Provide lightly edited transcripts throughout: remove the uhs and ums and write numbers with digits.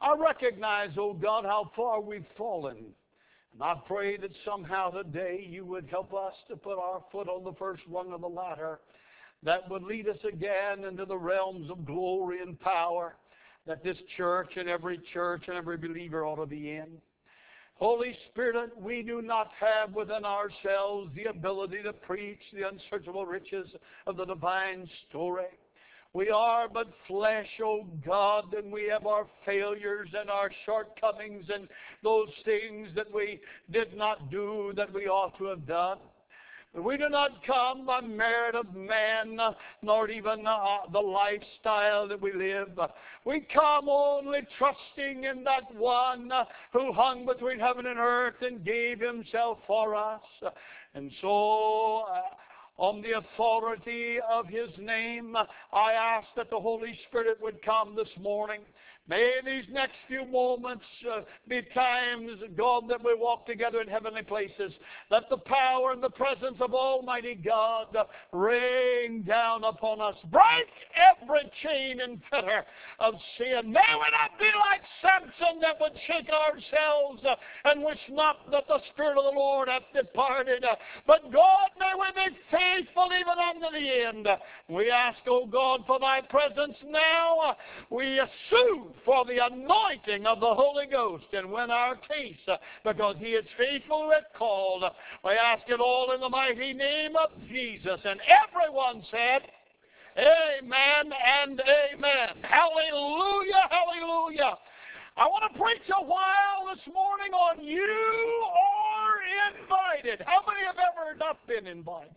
I recognize, oh God, how far we've fallen. And I pray that somehow today you would help us to put our foot on the first rung of the ladder that would lead us again into the realms of glory and power that this church and every believer ought to be in. Holy Spirit, we do not have within ourselves the ability to preach the unsearchable riches of the divine story. We are but flesh, O God, and we have our failures and our shortcomings and those things that we did not do that we ought to have done. But we do not come by merit of man, nor even the lifestyle that we live. We come only trusting in that one who hung between heaven and earth and gave himself for us. And so, on the authority of his name, I ask that the Holy Spirit would come this morning. May these next few moments be times, God, that we walk together in heavenly places. Let the power and the presence of Almighty God rain down upon us. Break every chain and fetter of sin. May we not be like Samson that would shake ourselves and wish not that the Spirit of the Lord hath departed. But God, may we be faithful even unto the end. We ask, O God, for thy presence now. We sue for the anointing of the Holy Ghost and win our case, because he is faithful who hath called. We ask it all in the mighty name of Jesus. And everyone said, amen and amen. Hallelujah, hallelujah. I want to preach a while this morning on you are invited. How many have ever not been invited?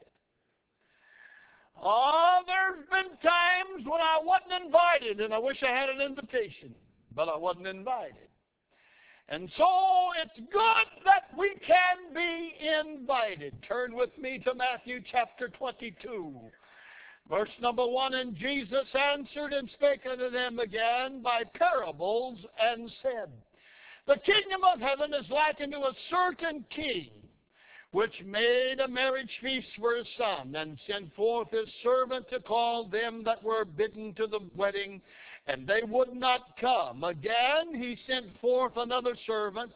Oh, there's been times when I wasn't invited, and I wish I had an invitation, but I wasn't invited. And so it's good that we can be invited. Turn with me to Matthew chapter 22, verse number 1. And Jesus answered and spake unto them again by parables, and said, The kingdom of heaven is like unto a certain king, which made a marriage feast for his son, and sent forth his servant to call them that were bidden to the wedding, and they would not come. Again he sent forth another servant,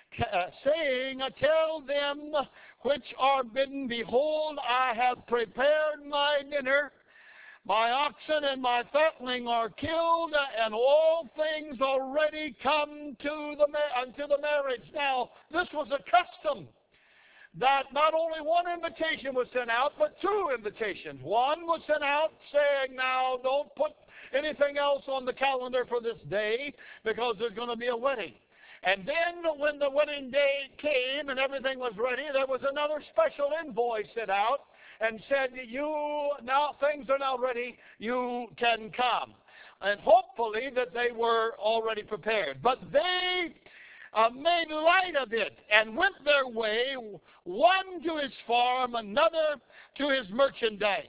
saying, Tell them which are bidden, Behold, I have prepared my dinner. My oxen and my fatling are killed, and all things are ready come unto the marriage. Now, this was a custom, that not only one invitation was sent out, but two invitations. One was sent out saying, now don't put anything else on the calendar for this day, because there's going to be a wedding. And then when the wedding day came and everything was ready, there was another special invoice sent out and said, now things are now ready, you can come. And hopefully that they were already prepared. But they made light of it and went their way, one to his farm, another to his merchandise.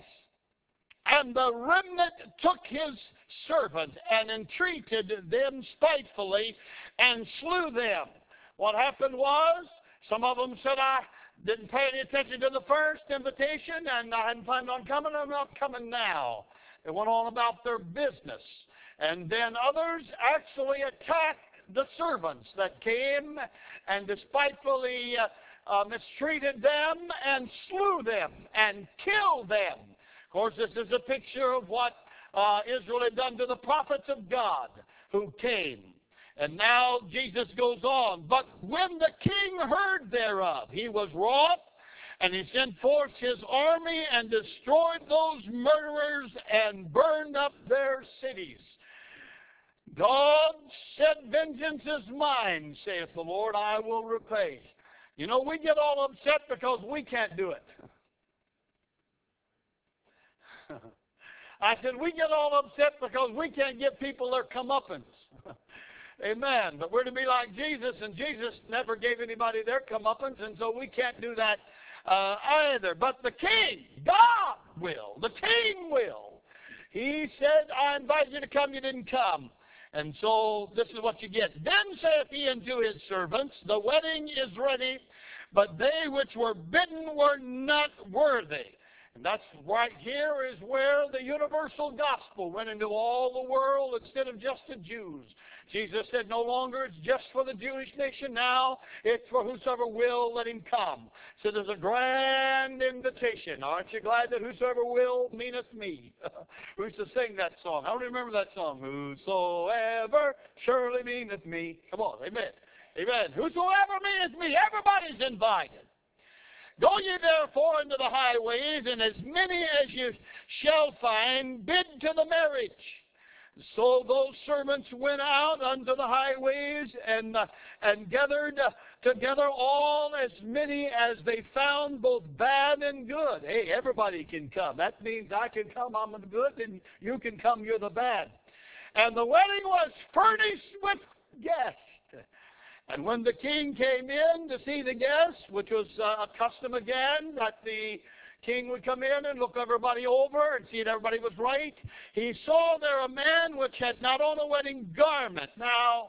And the remnant took his servant and entreated them spitefully and slew them. What happened was, some of them said, I didn't pay any attention to the first invitation, and I hadn't planned on coming, I'm not coming now. They went on about their business. And then others actually attacked the servants that came and despitefully mistreated them and slew them and killed them. Of course, this is a picture of what Israel had done to the prophets of God who came. And now Jesus goes on. But when the king heard thereof, he was wroth, and he sent forth his army and destroyed those murderers and burned up their cities. God said, Vengeance is mine, saith the Lord, I will repay. You know, we get all upset because we can't do it. I said, we get all upset because we can't give people their comeuppance. Amen. But we're to be like Jesus, and Jesus never gave anybody their comeuppance, and so we can't do that either. But the king, God will. The king will. He said, I invite you to come, you didn't come. And so this is what you get. Then saith he unto his servants, The wedding is ready, but they which were bidden were not worthy. And that's right here is where the universal gospel went into all the world instead of just the Jews. Jesus said, no longer it's just for the Jewish nation now. It's for whosoever will, let him come. So there's a grand invitation. Aren't you glad that whosoever will meaneth me? We used to sing that song. I don't remember that song. Whosoever surely meaneth me. Come on, amen. Amen. Whosoever meaneth me. Everybody's invited. Go ye therefore into the highways, and as many as you shall find, bid to the marriage. So those servants went out unto the highways and gathered together all as many as they found, both bad and good. Hey, everybody can come. That means I can come, I'm the good, and you can come, you're the bad. And the wedding was furnished with guests. And when the king came in to see the guests, which was a custom again, that the king would come in and look everybody over and see that everybody was right, he saw there a man which had not on a wedding garment. Now,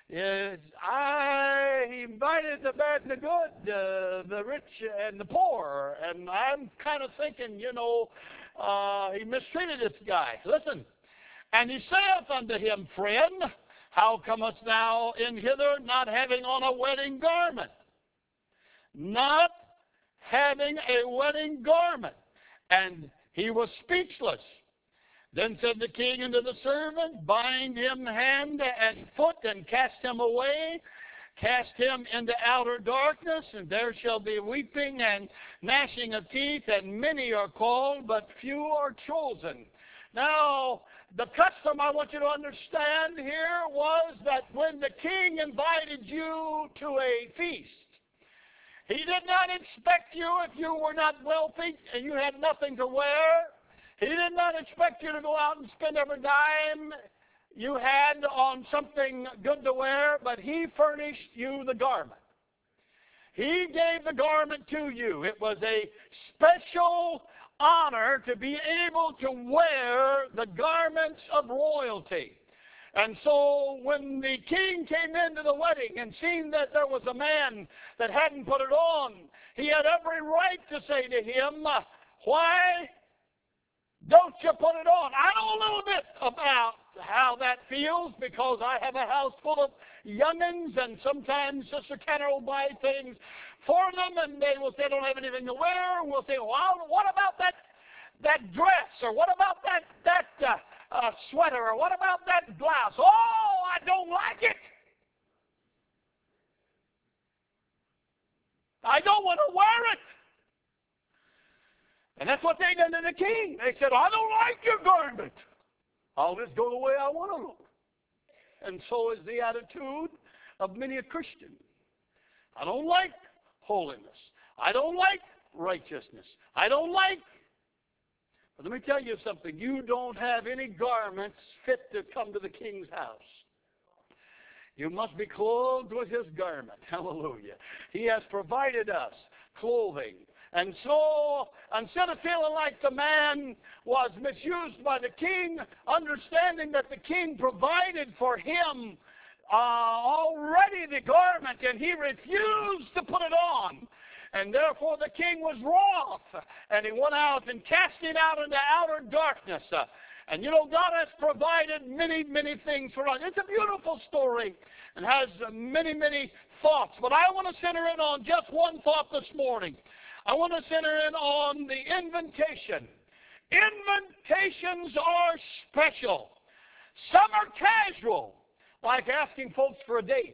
I invited the bad and the good, the rich and the poor, and I'm kind of thinking, he mistreated this guy. Listen, and he saith unto him, friend, how comest thou in hither not having on a wedding garment? Not having a wedding garment. And he was speechless. Then said the king unto the servant, bind him hand and foot and cast him away. Cast him into outer darkness, and there shall be weeping and gnashing of teeth, and many are called, but few are chosen. Now, the custom I want you to understand here was that when the king invited you to a feast, he did not expect you, if you were not wealthy and you had nothing to wear, he did not expect you to go out and spend every dime you had on something good to wear, but he furnished you the garment. He gave the garment to you. It was a special honor to be able to wear the garments of royalty. And so when the king came into the wedding and seen that there was a man that hadn't put it on, he had every right to say to him, why don't you put it on? I know a little bit about how that feels, because I have a house full of youngins, and sometimes Sister Kenner will buy things for them, and they will say they don't have anything to wear, and we'll say, well, what about that dress, or what about that sweater, or what about that blouse? Oh, I don't like it. I don't want to wear it. And that's what they did to the king. They said, I don't like your garment. I'll just go the way I want to look. And so is the attitude of many a Christian. I don't like holiness. I don't like righteousness. I don't like. But let me tell you something. You don't have any garments fit to come to the king's house. You must be clothed with his garment. Hallelujah. He has provided us clothing. And so, instead of feeling like the man was misused by the king, understanding that the king provided for him already the garment, and he refused to put it on. And therefore the king was wroth, and he went out and cast it out into outer darkness. And God has provided many, many things for us. It's a beautiful story and has many, many thoughts. But I want to center in on just one thought this morning. I want to center in on the invitation. Invitations are special. Some are casual, like asking folks for a date.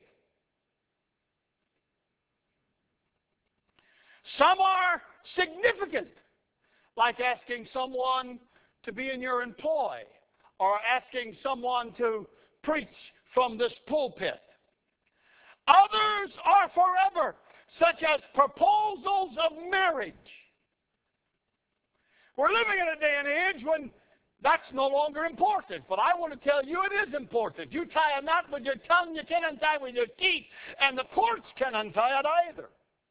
Some are significant, like asking someone to be in your employ or asking someone to preach from this pulpit. Others are forever, such as proposals of marriage. We're living in a day and age when that's no longer important. But I want to tell you it is important. You tie a knot with your tongue, you can't untie with your teeth, and the courts can't untie it either.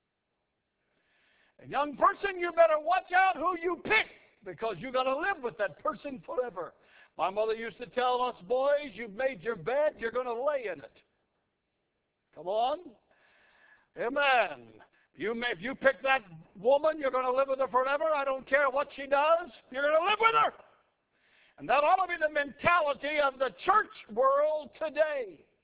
A young person, you better watch out who you pick, because you're going to live with that person forever. My mother used to tell us boys, you've made your bed, you're going to lay in it. Come on. Amen. If you pick that woman, you're going to live with her forever. I don't care what she does. You're going to live with her. And that ought to be the mentality of the church world today.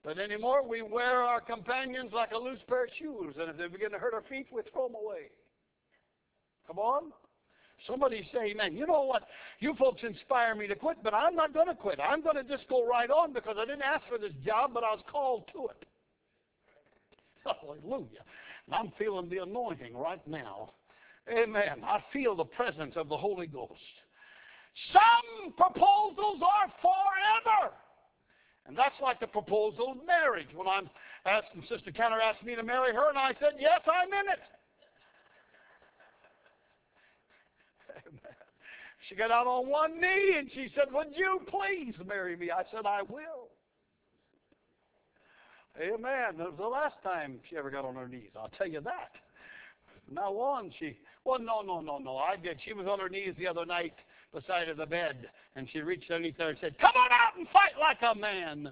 But anymore, we wear our companions like a loose pair of shoes, and if they begin to hurt our feet, we throw them away. Come on. Somebody say, man, you know what? You folks inspire me to quit, but I'm not going to quit. I'm going to just go right on because I didn't ask for this job, but I was called to it. Hallelujah. And I'm feeling the anointing right now. Amen. I feel the presence of the Holy Ghost. Some proposals are forever. And that's like the proposal of marriage. When I'm asking, Sister Kenner asked me to marry her, and I said, yes, I'm in it. Amen. She got out on one knee, and she said, would you please marry me? I said, I will. Amen. That was the last time she ever got on her knees. I'll tell you that. From now on, no. I did. She was on her knees the other night beside of the bed, and she reached underneath there and said, come on out and fight like a man.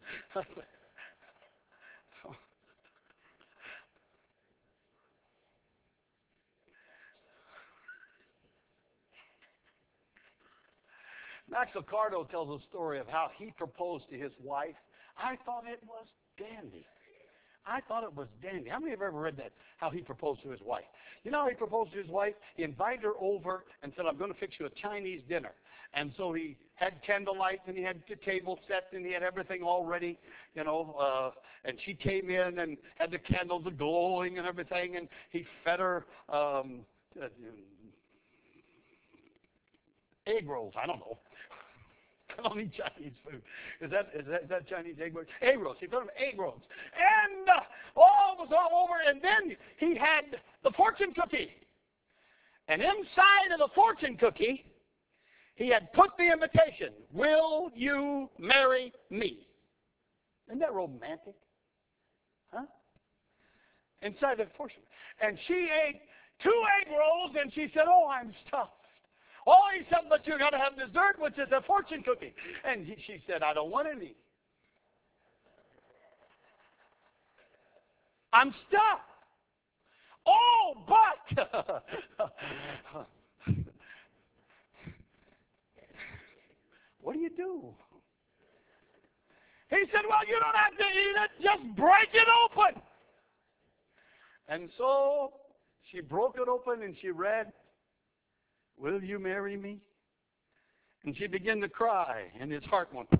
Max Lucado tells a story of how he proposed to his wife. I thought it was dandy. How many have ever read that, how he proposed to his wife? You know how he proposed to his wife? He invited her over and said, I'm going to fix you a Chinese dinner. And so he had candlelight, and he had the table set, and he had everything all ready, and she came in and had the candles glowing and everything, and he fed her egg rolls. I don't know. I don't eat Chinese food. Is that Chinese egg rolls? Egg rolls. He fed him egg rolls. And all was all over, and then he had the fortune cookie. And inside of the fortune cookie, he had put the invitation, will you marry me? Isn't that romantic? Huh? Inside the fortune. And she ate 2 egg rolls, and she said, oh, I'm stuffed. Oh, he said, but you got to have dessert, which is a fortune cookie. And she said, I don't want any. I'm stuffed. Oh, but. What do you do? He said, well, you don't have to eat it. Just break it open. And so she broke it open and she read, will you marry me? And she began to cry, and his heart went,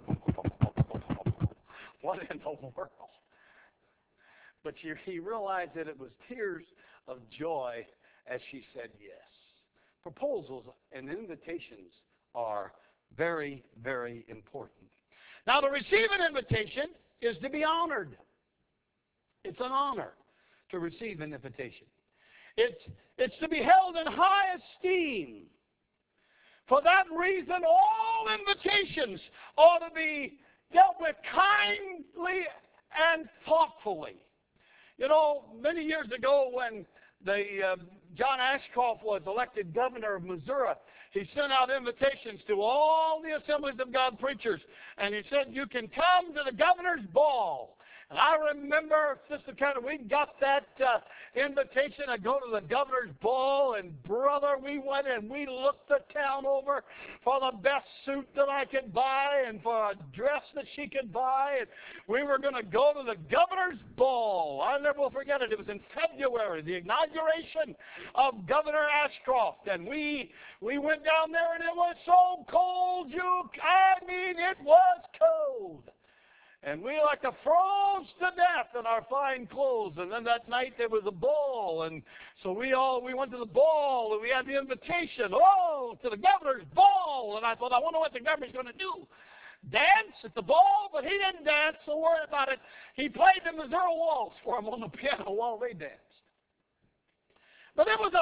what in the world? But he realized that it was tears of joy as she said yes. Proposals and invitations are very, very important. Now, to receive an invitation is to be honored. It's an honor to receive an invitation. It's to be held in high esteem. For that reason, all invitations ought to be dealt with kindly and thoughtfully. You know, many years ago when John Ashcroft was elected governor of Missouri, he sent out invitations to all the Assemblies of God preachers, and he said, you can come to the governor's ball. And I remember, Sister Carter, we got that invitation to go to the governor's ball, and brother, we went and we looked the town over for the best suit that I could buy and for a dress that she could buy, and we were going to go to the governor's ball. I never will forget it. It was in February, the inauguration of Governor Ashcroft, and we went down there, and it was so cold, it was cold. And we like to froze to death in our fine clothes. And then that night there was a ball. And so we went to the ball, and we had the invitation, to the governor's ball. And I thought, I wonder what the governor's going to do. Dance at the ball? But he didn't dance, so worry about it. He played the Missouri Waltz for them on the piano while they danced. But it was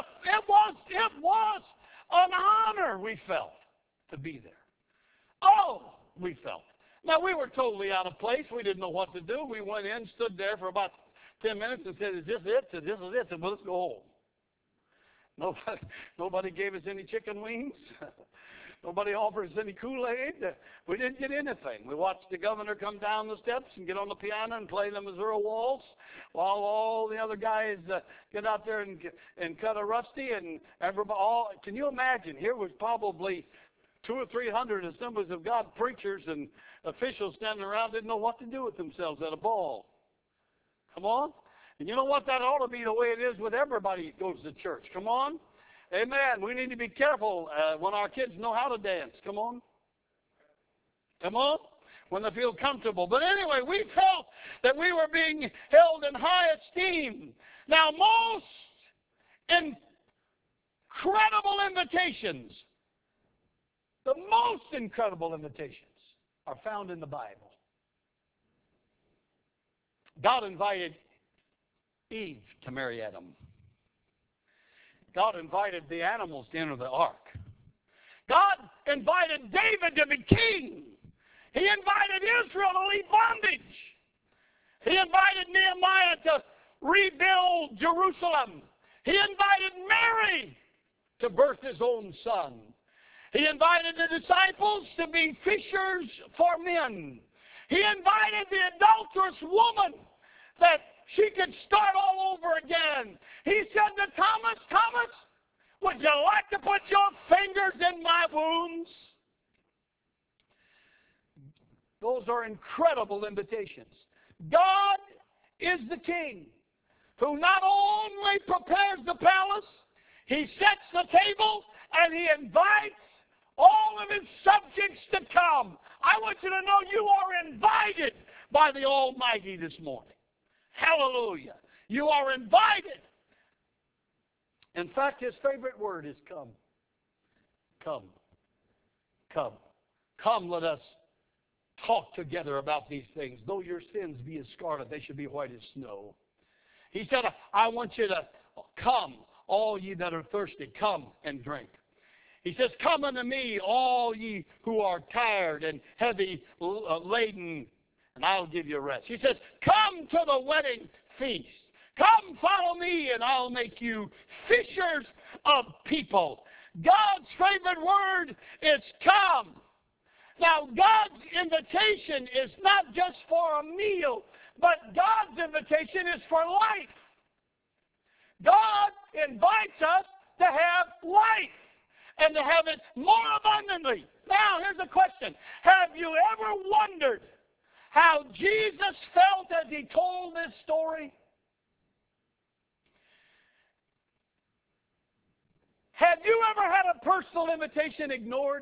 an honor we felt to be there. We felt. Now, we were totally out of place. We didn't know what to do. We went in, stood there for about 10 minutes and said, is this it? Said, this is it. Said, well, let's go home. Nobody gave us any chicken wings. Nobody offered us any Kool-Aid. We didn't get anything. We watched the governor come down the steps and get on the piano and play the Missouri Waltz while all the other guys get out there and cut a rusty. And everybody, can you imagine? Here was probably 200 or 300 Assemblies of God preachers and officials standing around didn't know what to do with themselves at a ball. Come on. And you know what? That ought to be the way it is with everybody who goes to church. Come on. Amen. We need to be careful when our kids know how to dance. Come on. Come on. When they feel comfortable. But anyway, we felt that we were being held in high esteem. Now, most incredible invitations, the most incredible invitations are found in the Bible. God invited Eve to marry Adam. God invited the animals to enter the ark. God invited David to be king. He invited Israel to leave bondage. He invited Nehemiah to rebuild Jerusalem. He invited Mary to birth his own son. He invited the disciples to be fishers for men. He invited the adulterous woman that she could start all over again. He said to Thomas, Thomas, would you like to put your fingers in my wounds? Those are incredible invitations. God is the king who not only prepares the palace, he sets the table and he invites all of his subjects to come. I want you to know you are invited by the Almighty this morning. Hallelujah. You are invited. In fact, his favorite word is come. Come. Come. Come, let us talk together about these things. Though your sins be as scarlet, they should be white as snow. He said, I want you to come, all ye that are thirsty, come and drink. He says, come unto me, all ye who are tired and heavy laden, and I'll give you rest. He says, come to the wedding feast. Come follow me, and I'll make you fishers of people. God's favorite word is come. Now, God's invitation is not just for a meal, but God's invitation is for life. God invites us to have life and to have it more abundantly. Now, here's a question. Have you ever wondered how Jesus felt as he told this story? Have you ever had a personal invitation ignored?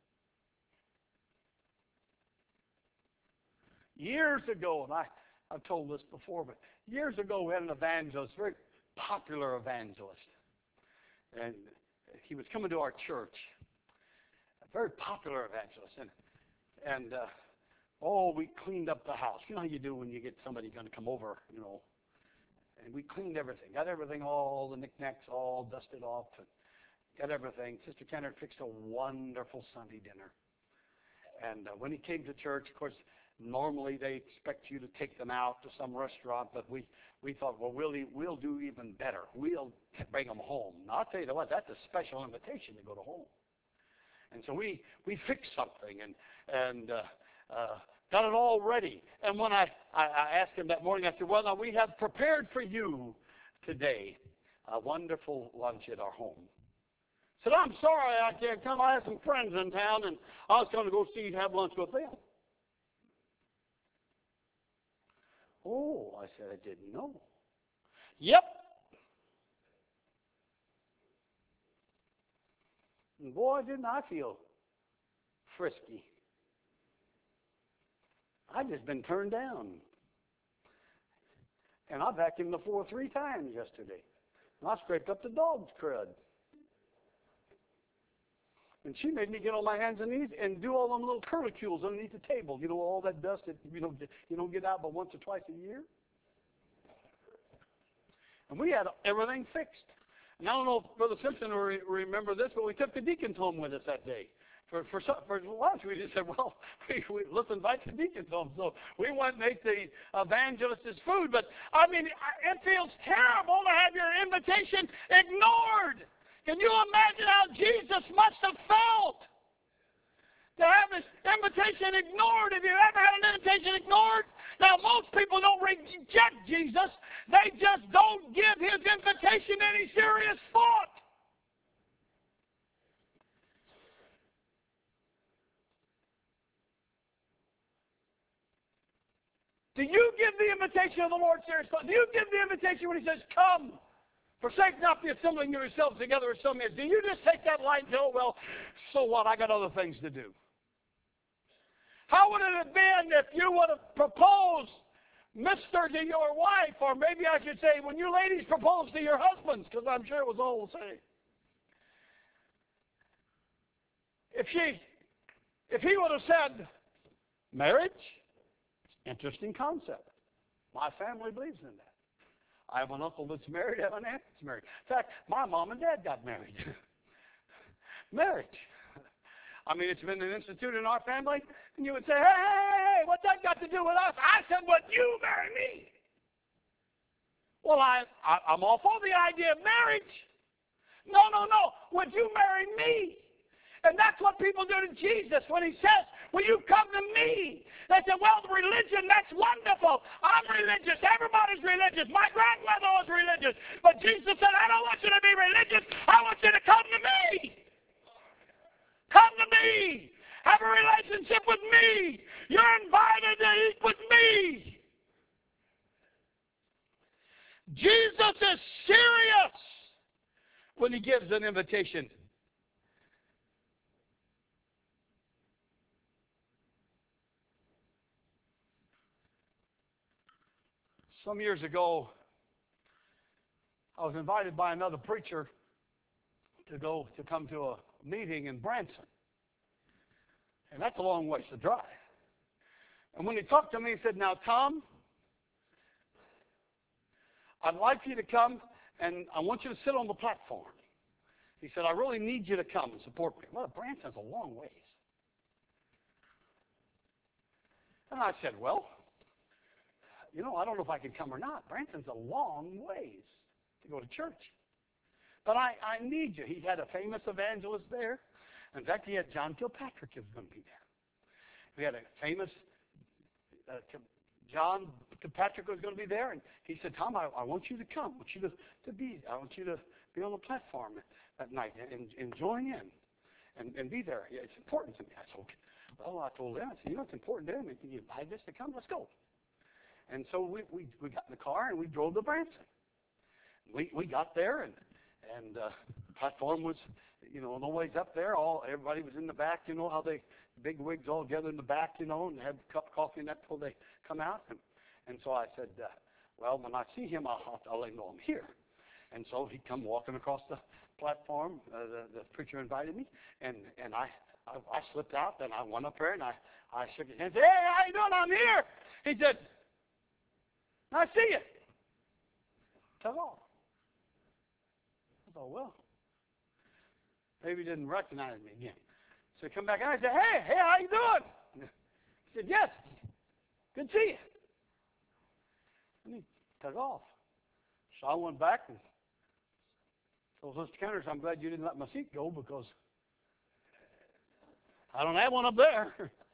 Years ago, and I've told this before, but years ago we had an evangelist, very popular evangelist. And he was coming to our church, a very popular evangelist. And we cleaned up the house. You know how you do when you get somebody going to come over, you know. And we cleaned everything, got everything, all the knickknacks all dusted off, and got everything. Sister Kenner fixed a wonderful Sunday dinner. And when he came to church, of course, normally they expect you to take them out to some restaurant, but we thought, well, we'll do even better. We'll bring them home. Now, I'll tell you what, that's a special invitation to go to home. And so we fixed something and got it all ready. And when I asked him that morning, I said, well, now we have prepared for you today a wonderful lunch at our home. I said, I'm sorry I can't come. I have some friends in town, and I was going to go see and have lunch with them. Oh, I said, I didn't know. Yep. And boy, didn't I feel frisky. I'd just been turned down. And I vacuumed the floor 3 times yesterday. And I scraped up the dog's crud. And she made me get on my hands and knees and do all them little curlicues underneath the table. You know, all that dust that you don't get out but once or twice a year. And we had everything fixed. And I don't know if Brother Simpson will remember this, but we took the deacons home with us that day. For lunch, we just said, well, let's invite the deacons home. So we went and ate the evangelist's food. But, I mean, it feels terrible to have your invitation ignored. Can you imagine how Jesus must have felt to have his invitation ignored? Have you ever had an invitation ignored? Now, most people don't reject Jesus. They just don't give his invitation any serious thought. Do you give the invitation of the Lord seriously? Do you give the invitation when He says, come? Forsake not the assembling of yourselves together as some is. Do you just take that light and say, oh, well, so what? I got other things to do. How would it have been if you would have proposed Mr. to your wife, or maybe I should say when you ladies proposed to your husbands, because I'm sure it was all the same. If he would have said, marriage, interesting concept. My family believes in that. I have an uncle that's married, I have an aunt that's married. In fact, my mom and dad got married. Marriage. I mean, it's been an institute in our family, and you would say, hey, what's that got to do with us? I said, would you marry me? Well, I'm all for the idea of marriage. No. Would you marry me? And that's what people do to Jesus when He says, will you come to me? They say, well, religion, that's wonderful. I'm religious. Everybody's religious. My grandmother was religious. But Jesus said, I don't want you to be religious. I want you to come to me. Come to me. Have a relationship with me. You're invited to eat with me. Jesus is serious when He gives an invitation. Some years ago, I was invited by another preacher to come to a meeting in Branson. And that's a long ways to drive. And when he talked to me, he said, now, Tom, I'd like you to come, and I want you to sit on the platform. He said, I really need you to come and support me. Well, Branson's a long ways. And I said, well, I don't know if I can come or not. Branson's a long ways to go to church. But I need you. He had a famous evangelist there. In fact, he had John Kilpatrick was going to be there. We had a famous John Kilpatrick was going to be there, and he said, Tom, I want you to come. I want you to be on the platform that night and join in and be there. Yeah, it's important to me. I said, okay. Well, I told him, I said, it's important to him. Can you invite us to come? Let's go. And so we got in the car and we drove to Branson. We got there and the platform was, no ways up there. Everybody was in the back. You know how they big wigs all together in the back, and have a cup of coffee and that before they come out. And so I said, well, when I see him, I'll let him know I'm here. And so he come walking across the platform. The preacher invited me, and I slipped out, and I went up there and I shook his hand. Hey, how you doing? I'm here. He said, I see you. Come on. I thought, well, maybe he didn't recognize me again. So he come back and I said, hey, how you doing? He said, yes, good to see you. And he took off. So I went back and told Sister Kenders, I'm glad you didn't let my seat go because I don't have one up there.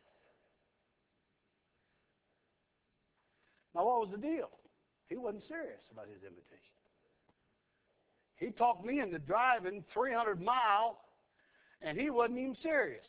Now, what was the deal? He wasn't serious about his invitation. He talked me into driving 300 miles, and he wasn't even serious.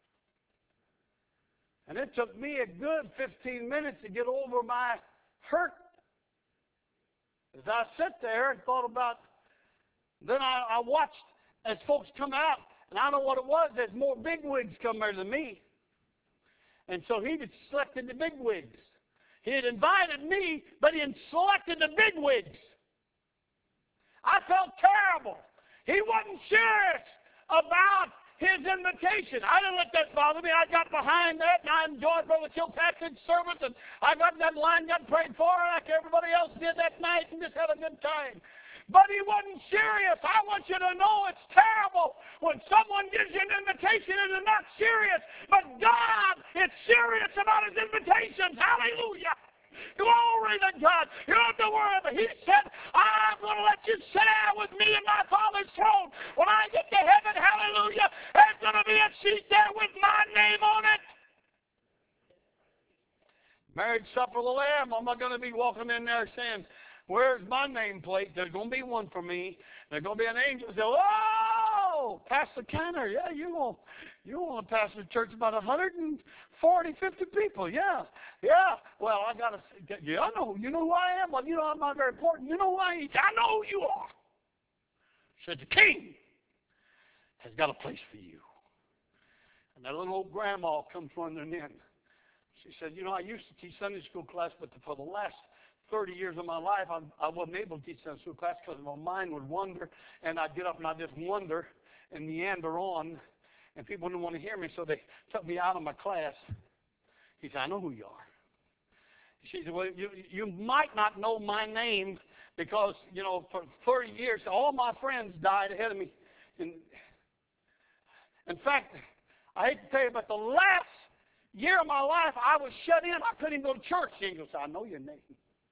And it took me a good 15 minutes to get over my hurt. As I sat there and thought about, then I watched as folks come out, and I don't know what it was, there's more bigwigs come there than me. And so he had selected the bigwigs. He had invited me, but he had selected the bigwigs. I felt terrible. He wasn't serious about his invitation. I didn't let that bother me. I got behind that, and I enjoyed Brother Kilpatrick's service, and I got that line, got prayed for, like everybody else did that night, and just had a good time. But he wasn't serious. I want you to know it's terrible when someone gives you an invitation and they're not serious. But God is serious about his invitations. Hallelujah. Glory to God. You don't have to worry about it. He said, I'm going to let you sit down with me in my Father's throne. When I get to heaven, hallelujah, there's going to be a seat there with my name on it. Marriage supper of the Lamb. I'm not going to be walking in there saying, where's my nameplate? There's going to be one for me. There's going to be an angel who says, oh, Oh, Pastor Canner, yeah, you want to pastor the church about 140, 50 people, yeah. Well, I got to say, yeah, I know. You know who I am? Well, I'm not very important. You know who I am? I know who you are. Said, the king has got a place for you. And that little old grandma comes running in. She said, I used to teach Sunday school class, but for the last 30 years of my life, I wasn't able to teach Sunday school class because my mind would wander, and I'd get up and I'd just wonder and meander on, and people didn't want to hear me, so they took me out of my class. He said, I know who you are. She said, well, you might not know my name because, for 30 years, all my friends died ahead of me. And in fact, I hate to tell you, but the last year of my life, I was shut in. I couldn't even go to church. The angel said, I know your name.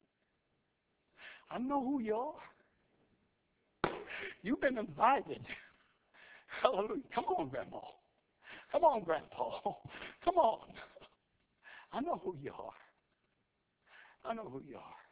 I know who you are. You've been invited. Hallelujah. Come on, Grandma. Come on, Grandpa. Come on. I know who you are. I know who you are.